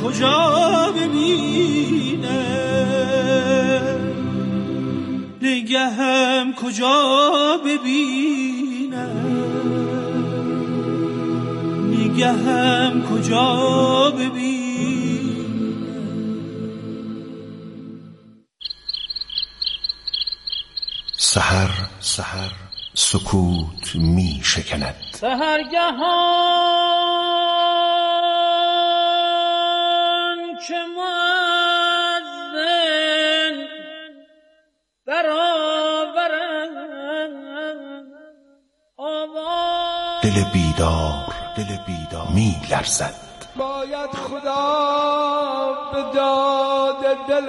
کجا ببینه، نگهم کجا ببینه، نگهم کجا ببینه. سحر سکوت می شکند، سحرگهان که مؤذن برآورد آواز، دل بیدار می لرزد. باید خدا به داد دل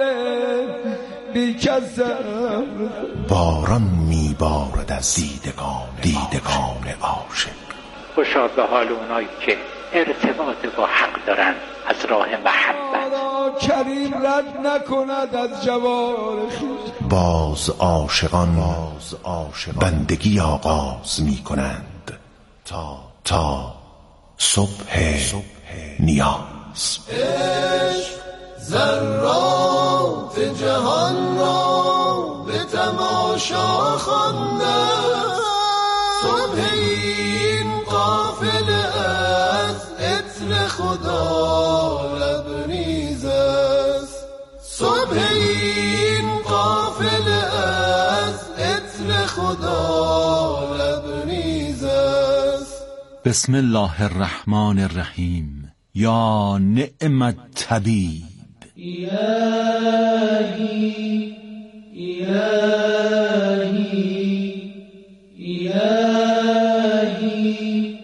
بی‌کسم، باران می بارد از دیدگان عاشق. خوشا به حال اونایی که ارتباط با حق دارن از راه محبت. کریم رد نکند از جوار خویش. باز عاشقان بندگی آغاز می کنند تا صبح نیاز. عشق ذرات جهان را به تماشا خوانده، صبح این قافله از عطر خدا لبریز است، صبح این قافله از عطر خدا لبریز است. بسم الله الرحمن الرحیم. یا نعم الطبیب، الهی الهی الهی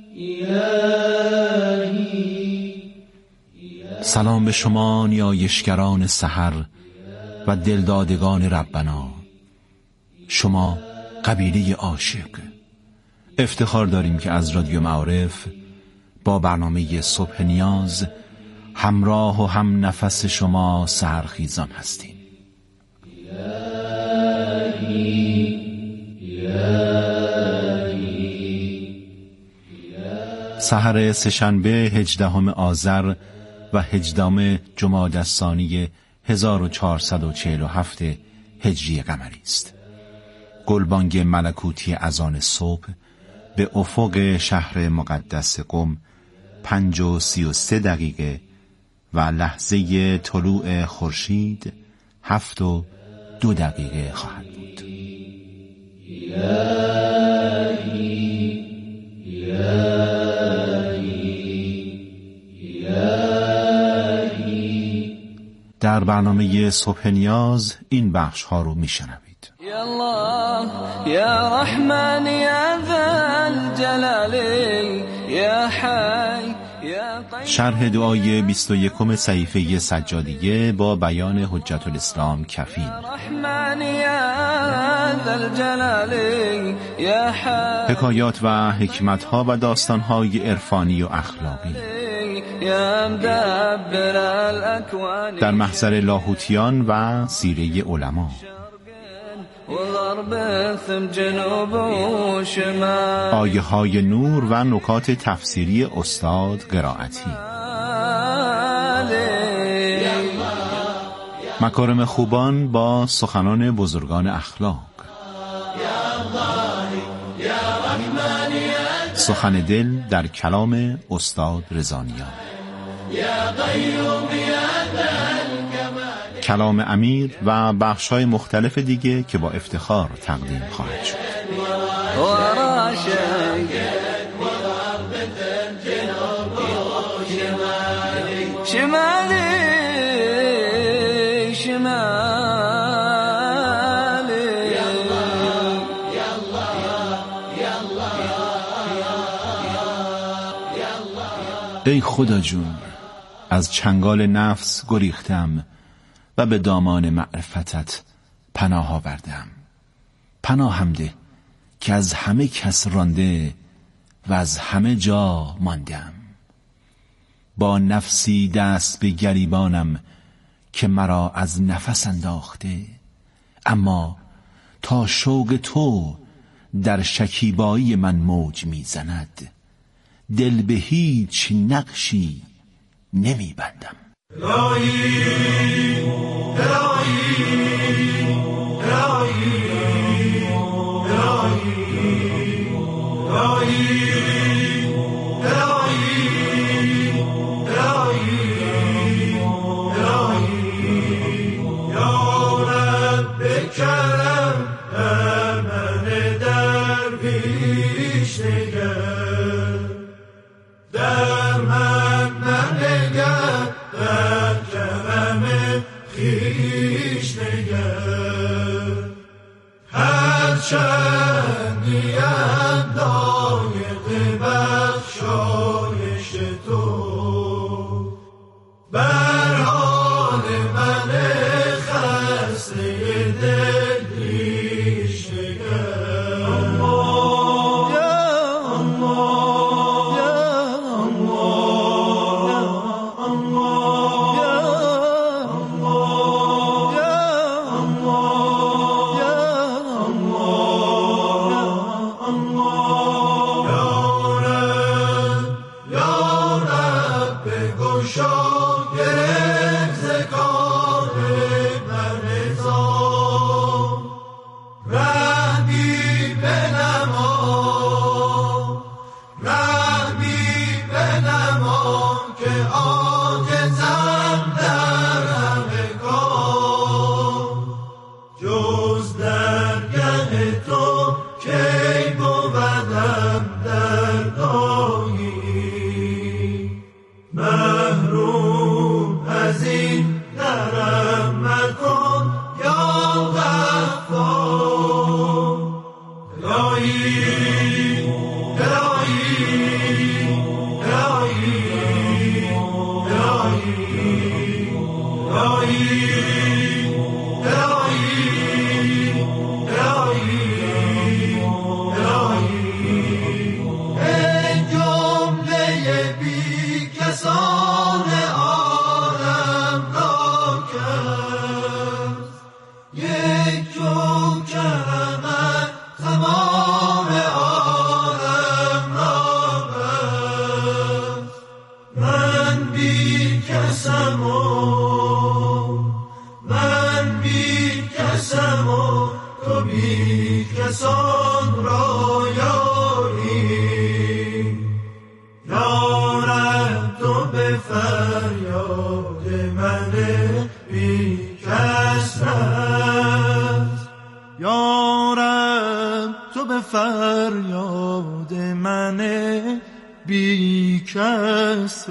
الهی. سلام به شما نیایشگران سحر و دلدادگان ربنا، شما قبیله عاشق. افتخار داریم که از رادیو معارف با برنامه صبح نیاز همراه و هم نفس شما سحرخیزان هستیم. سحر سه‌شنبه 18 آذر و 18 جمادی الثانی 1447 هجری قمری است. گلبانگ ملکوتی اذان صبح به افق شهر مقدس قم 5:33 و لحظه طلوع خورشید 7:02 خواهد بود. در برنامه صبح نیاز این بخش ها رو میشنوید. یا الله یا رحمان یا ذا الجلال یا حی یا قیوم. شرح دعای 21 صحیفه سجادیه با بیان حجت الاسلام کفیل. رحمان یا ذا الجلال یا حی. حکایات و حکمت‌ها و داستان‌های عرفانی و اخلاقی در محضر لاهوتیان و سیره علما. آیه های نور و نکات تفسیری استاد قرائتی. مکارم خوبان با سخنان بزرگان اخلاق. سخن دل در کلام استاد رضانیان. کلام امیر و بخش‌های مختلف دیگه که با افتخار تقدیم خواهد شد. ای خدا جون، از چنگال نفس گریختم و به دامان معرفتت پناه آوردم. پناهم ده که از همه کس رانده و از همه جا ماندم. با نفسی دست به گریبانم که مرا از نفس انداخته، اما تا شوق تو در شکیبایی من موج میزند، دل به هیچ نقشی نمی بندم. فریاد من بی کس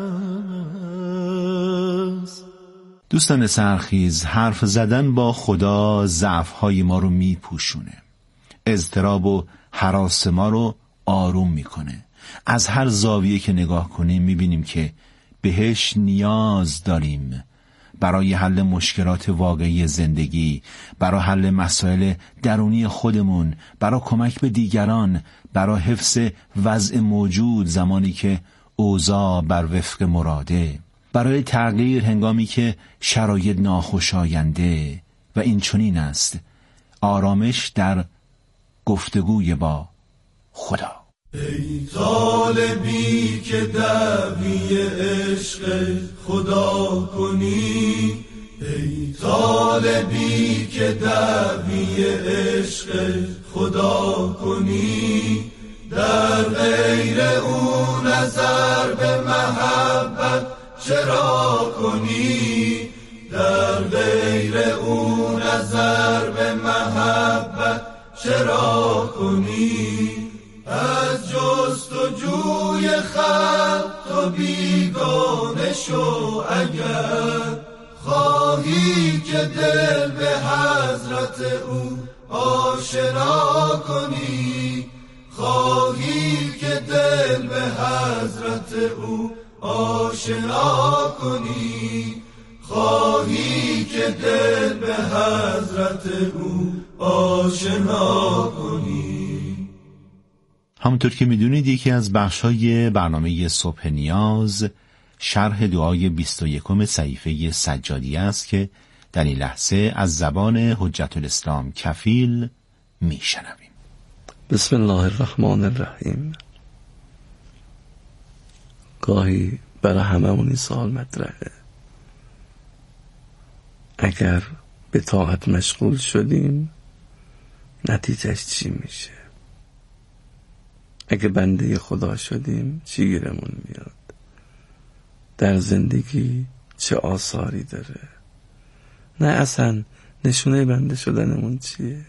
رس. دوستان سرخیز، حرف زدن با خدا ضعف‌های ما رو میپوشونه، اضطراب و هراس ما رو آروم میکنه. از هر زاویه که نگاه کنیم میبینیم که بهش نیاز داریم برای حل مشکلات واقعی زندگی، برای حل مسائل درونی خودمون، برای کمک به دیگران، برای حفظ وضع موجود زمانی که اوضاع بر وفق مراده، برای تغییر هنگامی که شرایط ناخوشاینده. و این چنین است آرامش در گفتگوی با خدا. ای طالبی که دعوی عشق خدا کنی، ای طالبی که دعوی عشق خدا کنی، در غیر او نظر به محبت چرا کنی، در غیر او نظر به محبت چرا کنی. از جستجوی خلق تو بیگانه شو، اگر خواهی که دل به حضرت او آشنا کنی، خواهی که دل به حضرت او آشنا کنی، خواهی که دل به حضرت او آشنا کنی. همونطور که میدونید یکی از بخش‌های برنامه صبح نیاز شرح دعای 21 صحیفه سجادیه است که در این لحظه از زبان حجت الاسلام کفیل میشنویم. بسم الله الرحمن الرحیم. گاهی برای هممون این سوال مطرحه اگر به طاعت مشغول شدیم نتیجهش چی میشه؟ اگه بنده خدا شدیم چی گیرمون میاد؟ در زندگی چه آثاری داره؟ نه اصلا نشونه بنده شدنمون چیه؟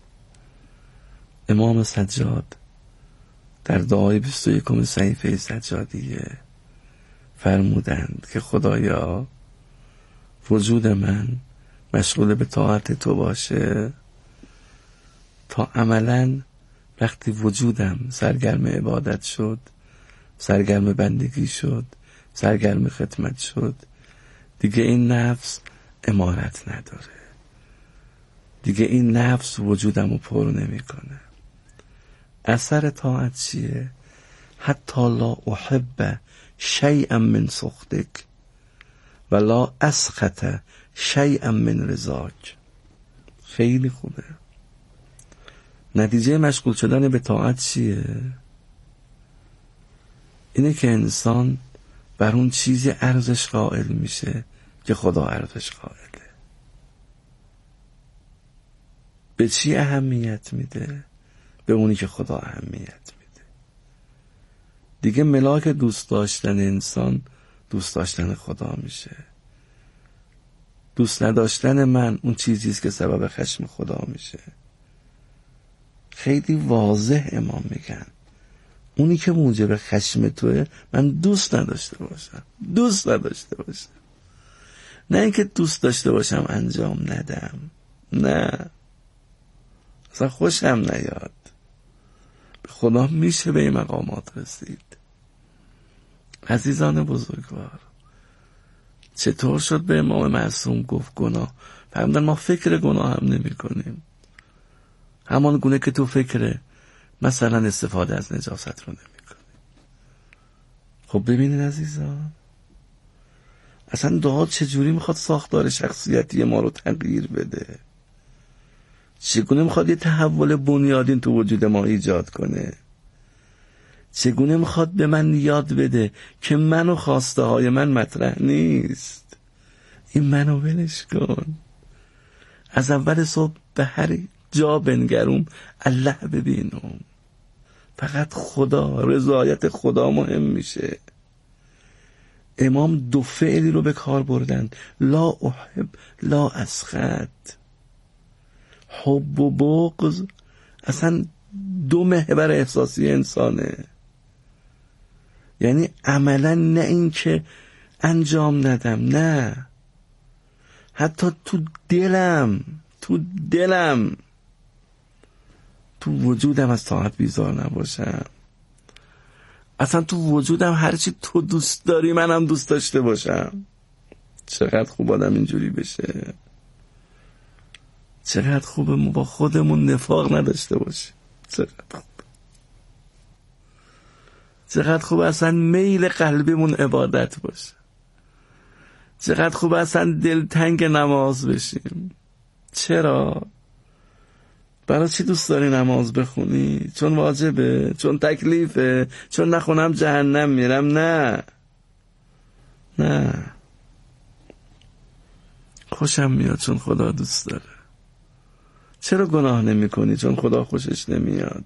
امام سجاد در دعای 21 صحیفه سجادیه فرمودند که خدایا وجود من مشغول به طاعت تو باشه تا عملاً وقتی وجودم سرگرم عبادت شد، سرگرم بندگی شد، سرگرم خدمت شد، دیگه این نفس امارت نداره، دیگه این نفس وجودم رو پر نمی کنه. اثر طاعت چیه؟ حتی لا احب شیئا من سخطک و لا اسخط شیئا من رضاک. خیلی خوبه. نتیجه مشغول شدن به طاعت چیه؟ اینه که انسان بر اون چیزی ارزش قائل میشه که خدا ارزش قائله. به چی اهمیت میده؟ به اونی که خدا اهمیت میده. دیگه ملاک دوست داشتن انسان دوست داشتن خدا میشه. دوست نداشتن من اون چیزیست که سبب خشم خدا میشه. خیلی واضح امام میگن اونی که موجب خشم توه من دوست نداشته باشم. نه اینکه دوست داشته باشم انجام ندم، نه اصلا خوشم نیاد. به خدا میشه به این مقامات رسید. عزیزان بزرگوار، چطور شد به امام معصوم گفت گناه؟ فرمودن ما فکر گناه هم نمی کنیم، همان گونه که تو فکره مثلا استفاده از نجاست رو نمی کنی. خب ببینید عزیزان، اصلا دعا چجوری میخواد ساختار شخصیتی ما رو تغییر بده؟ چگونه میخواد یه تحول بنیادین تو وجود ما ایجاد کنه؟ چگونه میخواد به من یاد بده که من و خواسته های من مطرح نیست؟ این منو ولش کن. از اول صبح به هر جا بنگروم الله ببینم. فقط خدا، رضایت خدا مهم میشه. امام دو فعلی رو به کار بردن: لا احب لا اسخط. حب و بغض اصلا دو محور احساسی انسانه. یعنی عملا نه این که انجام ندم، نه، حتی تو دلم تو وجودم از طاعت بیزار نباشم. اصلا تو وجودم هرچی تو دوست داری منم دوست داشته باشم. چقدر خوب آدم اینجوری بشه. چقدر خوبه ما با خودمون نفاق نداشته باشیم. چقدر خوبه اصلا میل قلبمون عبادت باشه. چقدر خوبه اصلا دلتنگ نماز بشیم. چرا؟ برای چی دوست داری نماز بخونی؟ چون واجبه؟ چون تکلیفه؟ چون نخونم جهنم میرم؟ نه، خوشم میاد چون خدا دوست داره. چرا گناه نمی کنی؟ چون خدا خوشش نمیاد.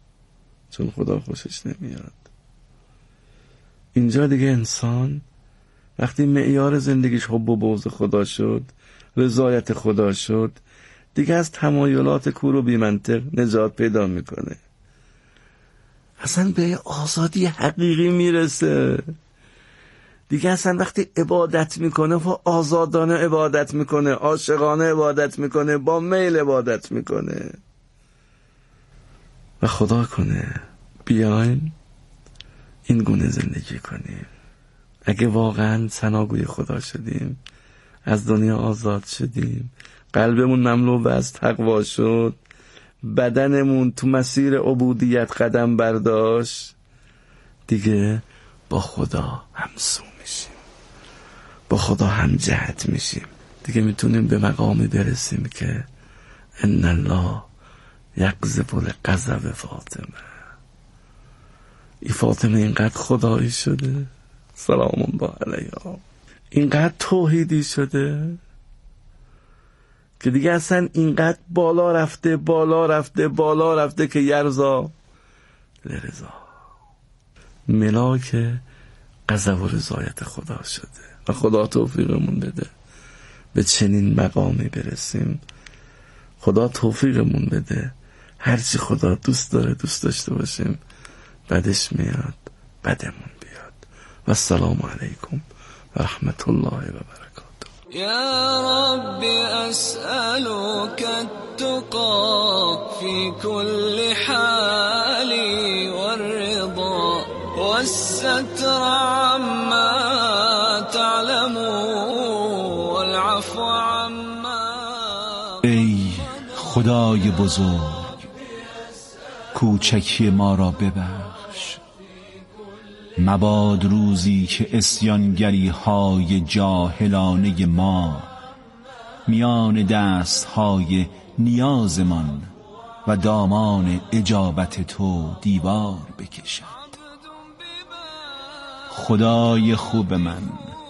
اینجا دیگه انسان وقتی معیار زندگیش حب و بغض خدا شد، رضایت خدا شد، دیگه از تمایلات کور و بی‌منطق نجات پیدا میکنه. اصلا به آزادی حقیقی میرسه. دیگه اصلا وقتی عبادت میکنه و آزادانه عبادت میکنه، عاشقانه عبادت میکنه، با میل عبادت میکنه. و خدا کنه بیاین این گونه زندگی کنیم. اگه واقعا ثناگوی خدا شدیم، از دنیا آزاد شدیم، قلبمون مملو از تقوا شد، بدنمون تو مسیر عبودیت قدم برداشت، دیگه با خدا همسو میشیم، با خدا هم جهت میشیم. دیگه میتونیم به مقامی برسیم که ان الله یقذف الغضب فاطمه. این فاطمه اینقدر خدایی شده، سلام الله علیها، اینقدر توحیدی شده که دیگه اصلا اینقدر بالا رفته که یرزا لرضا، ملاک غضب و رضایت خدا شده و خدا توفیقمون بده به چنین مقامی برسیم. خدا توفیقمون بده هرچی خدا دوست داره دوست داشته باشیم، بدش میاد بدمون بیاد. و السلام علیکم و رحمت الله و برکاته. يا رب أسألك التقى في كل حال والرضا والستر عما تعلم والعفو عما. ای خدای بزرگ، کوچکی ما را ببخش. مباد روزی که عصیانگری های جاهلانه ما میان دست های نیازمان و دامان اجابت تو دیوار بکشد. خدای خوب من،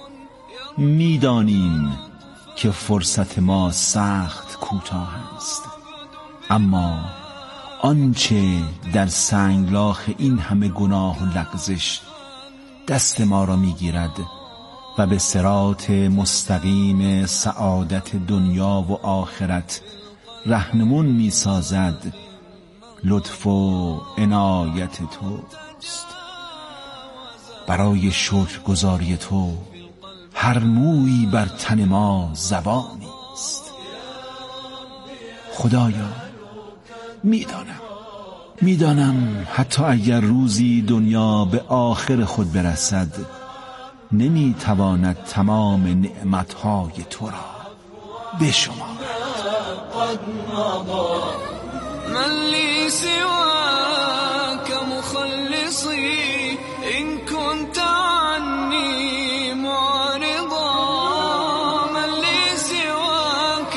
میدانیم که فرصت ما سخت کوتاه است، اما آنچه در سنگلاخ این همه گناه و لغزش دست ما را میگیرد و به صراط مستقیم سعادت دنیا و آخرت رهنمون میسازد لطف و عنایت توست. برای شکرگزاری تو هر مویی بر تن ما زبانی است. خدایا میدانم حتی اگر روزی دنیا به آخر خود برسد نمیتواند تمام نعمتهای تو را بشمارد. من لی سواک مخلصی إن كنت عني معرضا. من لي سواك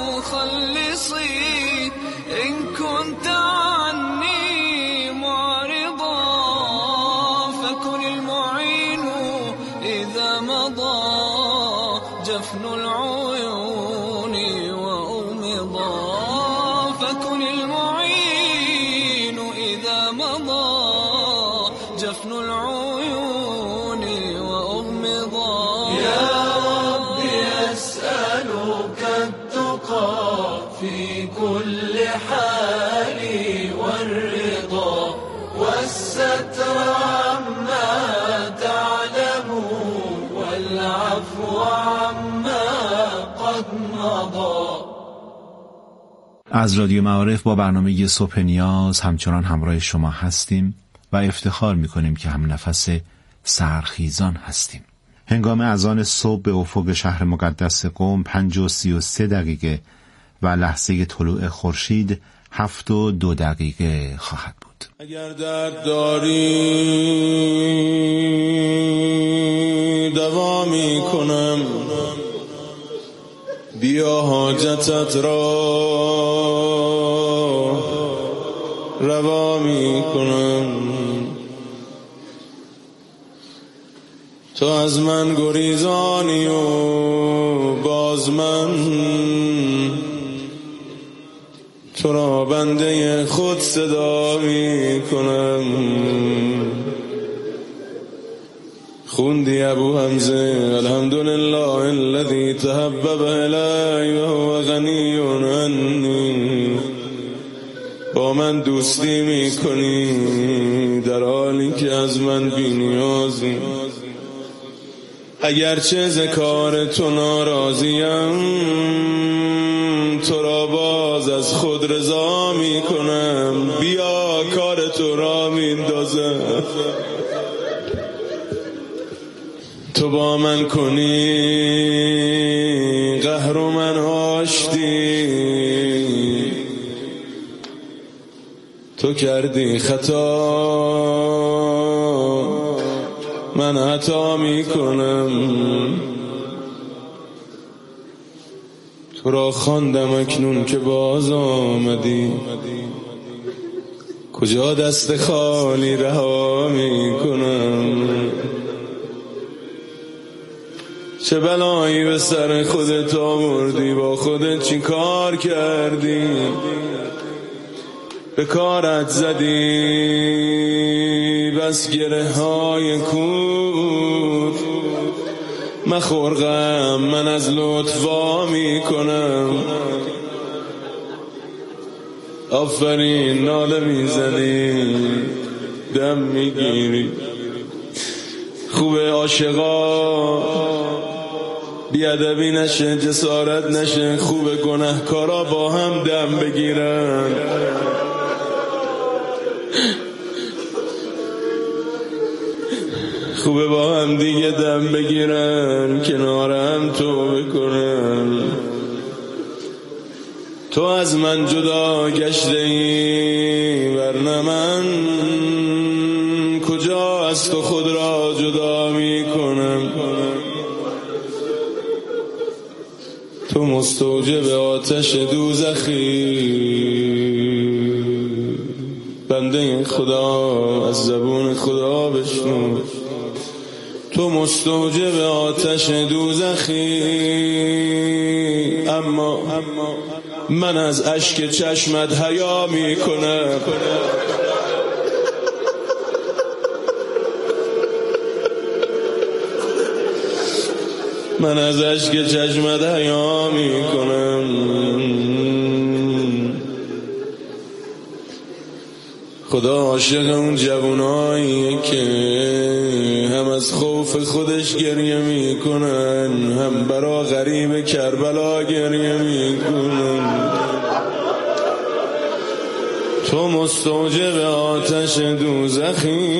مخلصي إن كنت عني معرضا. فكن المعين إذا مضى جفن العيون وأغمضا. فكن المعين إذا مضى جفن العيون وأغمضا. يا رب أسألك التقى في كل حال والرضا والستر عما تعلم والعفو عما قد مضى. از رادیو معارف با برنامه صبح نیاز همچنان همراه شما هستیم و افتخار میکنیم که هم نفس سحرخیزان هستیم. هنگام اذان صبح به افق شهر مقدس قم 5:33 و لحظه طلوع خورشید 7:02 خواهد بود. اگر درد داری دوا میکنم، بیا حاجتت را روا میکنم. تو از من گریزانی و باز من تو را بنده خود صدا میکنم. خوندی ابو حمزه الحمدلله الذي تحبب الی و هو غنی عنی. با من دوستی میکنی در حالی که از من بی‌نیازی. اگرچه ز کار تو ناراضیم، تو را باز از خود رضا میکنم. بیا کار تو را میندازم، تو با من کنی قهر و من آشتی. تو کردی خطا من عطا میکنم. تو را خواندم اکنون که باز آمدی، کجا دست خالی رها میکنم. چه بلایی به سر خودت آوردی، با خودت چی کار کردی، به کارت زدی بس گره های کور. مخور غم من از لطف وا میکنم، آفرین ناله میزنی دم میگیری. خوبه عاشقا بیادبی نشه، جسارت نشه، خوبه گناهکارا با هم دم بگیرن. خوبه با هم دیگه دم بگیرن، کنار هم توبه کنن. تو از من جدا گشته ای ورنه من کجا از تو خود را جدا می کنم. تو مستوجب آتش دوزخی، بنده خدا از زبون خدا بشنو. تو مستوجب آتش دوزخی، اما من از اشک چشمت حیا می کنم. من از اشک چشمت حیا می کنم. خدا عاشق اون جوانایی که هم از خوف خودش گریه می کنن، هم برا غریب کربلا گریه می کنن. تو مستوجب آتش دوزخی،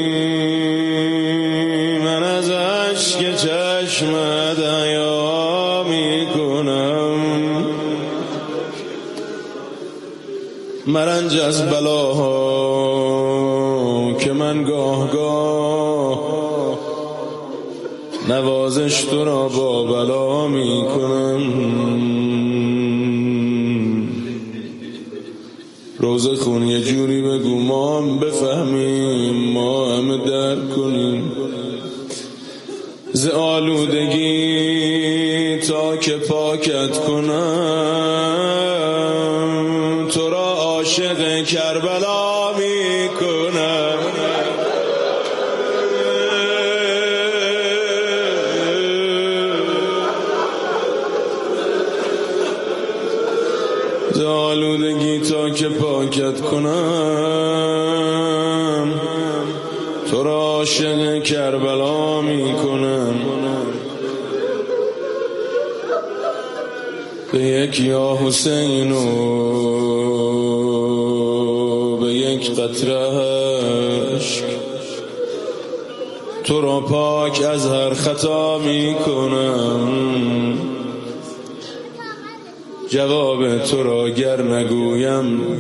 من از اشک چشمت حیا می کنم. مرنج از بلاها که من گاه گاه نوازش تو را با بلا می کنم. روز خون یه جوری بگو ما هم بفهمیم، ما هم درک کنیم. ز آلودگی تا که پاکت کنم، تو را عاشق کربلا می کنم. ز آلودگی تا که پاکت کنم، تو را عاشق کربلا می کنم. به یک یا حسین و به یک قطره اشک، تو را پاک از هر خطا می کنم. جواب تو را گر نگویم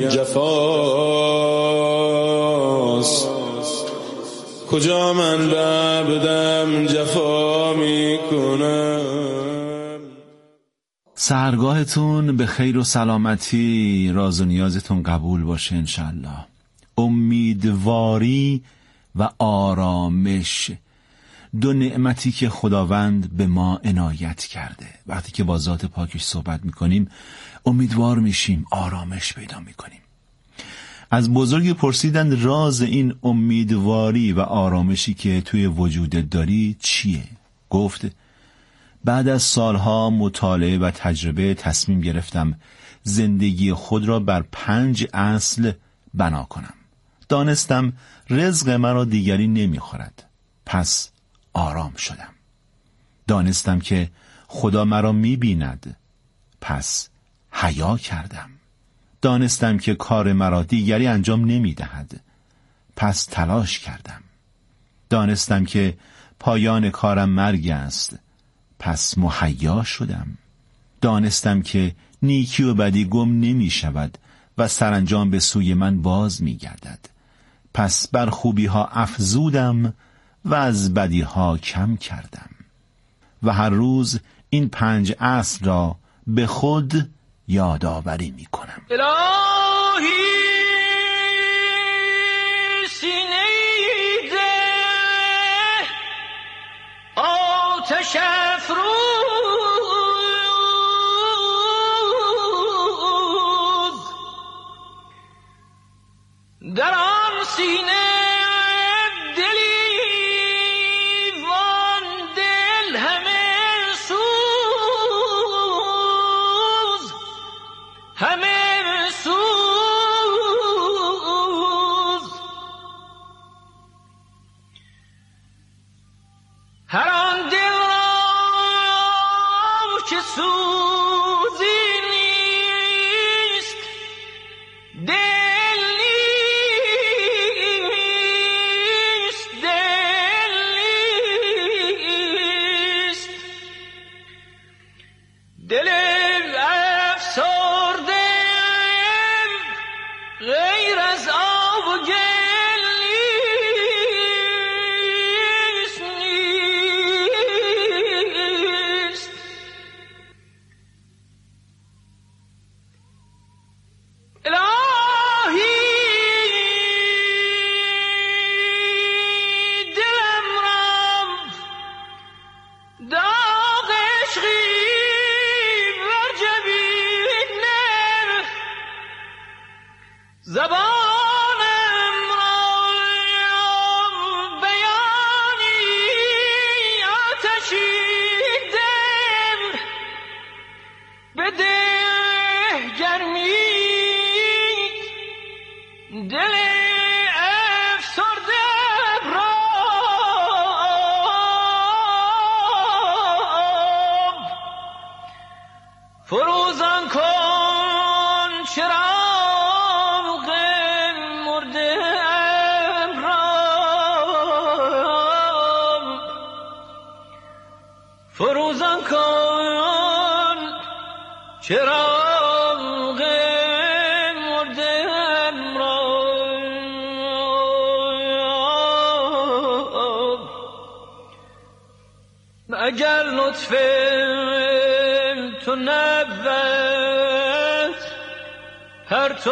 جفاست، کجا من بدم جفا می کنم. سحرگاهتون به خیر و سلامتی، راز و نیازتون قبول باشه انشالله. امیدواری و آرامش، دو نعمتی که خداوند به ما عنایت کرده. وقتی که با ذات پاکش صحبت میکنیم امیدوار میشیم، آرامش پیدا میکنیم. از بزرگی پرسیدند راز این امیدواری و آرامشی که توی وجودت داری چیه؟ گفت بعد از سالها مطالعه و تجربه تصمیم گرفتم زندگی خود را بر 5 اصل بنا کنم. دانستم رزق مرا دیگری نمیخورد، پس آرام شدم. دانستم که خدا مرا میبیند، پس حیا کردم. دانستم که کار مرا دیگری انجام نمیدهد، پس تلاش کردم. دانستم که پایان کارم مرگ است، پس مهیا شدم. دانستم که نیکی و بدی گم نمی شود و سرانجام به سوی من باز می گردد، پس بر خوبی ها افزودم و از بدی ها کم کردم. و هر روز این 5 اصل را به خود یادآوری می کنم. الهی سینه ده آتش آتش افروز در آن سینه دلی وان دل همه سوز همه سوز هر آن دل را که سوزی نیست دل نیست دل نیست دل افسرده غیر از آب و گل نیست نیست الهی دلم را داغ عشقی بر جبین نه زبانم را بیانی آتشی دل بده گرمی دل افسرده را فروزان کن چراغ مرده را فروزان کن چراغ مرده را اگر لطف تو نبود هر تو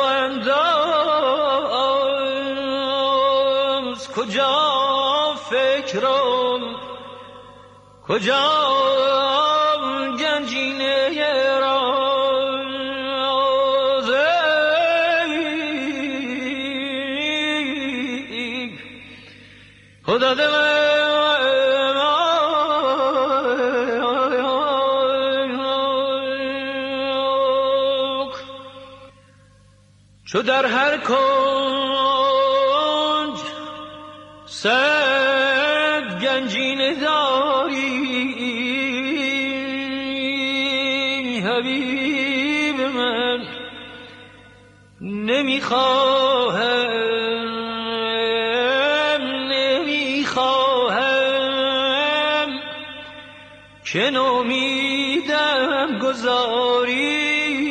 انداز کجا فکرم کجا گنجینه راز خدا دل چو در هر کنج صد گنجینه داری حبیب من نمیخواهم که نومیدم گذاری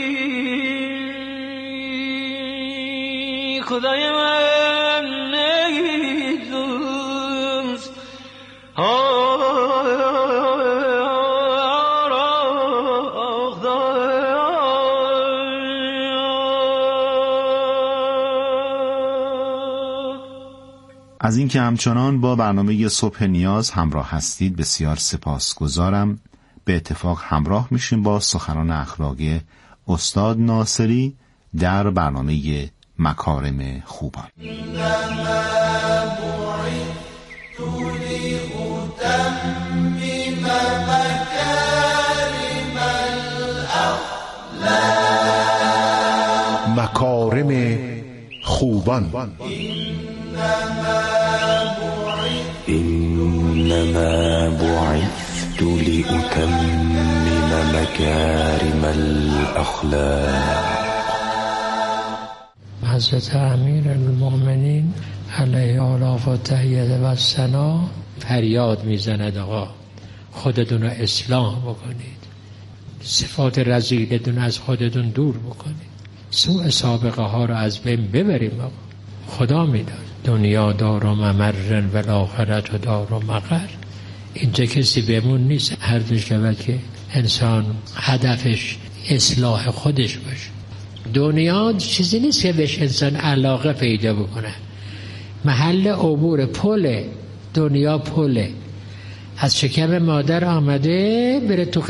خدای من نیدوست از اینکه همچنان با برنامه صبح نیاز همراه هستید بسیار سپاسگزارم. به اتفاق همراه میشیم با سخنان اخلاقی استاد ناصری در برنامه مکارم خوبان. مکارم خوبان. إنما بعثت لأتمم مكارم الأخلاق. حضرت امیر المؤمنین علیه آلاف و تحییه و ثنا فریاد میزند آقا خودتون رو اصلاح بکنید، صفات رذیلتون از خودتون دور بکنید، سوء سابقه ها رو از بین ببریم آقا. خدا میداد دنیا دار و ممر و الاخرت و دار و مقر. اینجا کسی بمون نیست، هر دو شود که انسان هدفش اصلاح خودش باشه. دنیا چیزی نیست که بهش انسان علاقه پیدا بکنه، محل عبور پله، دنیا پله. از شکم مادر آمده بره تو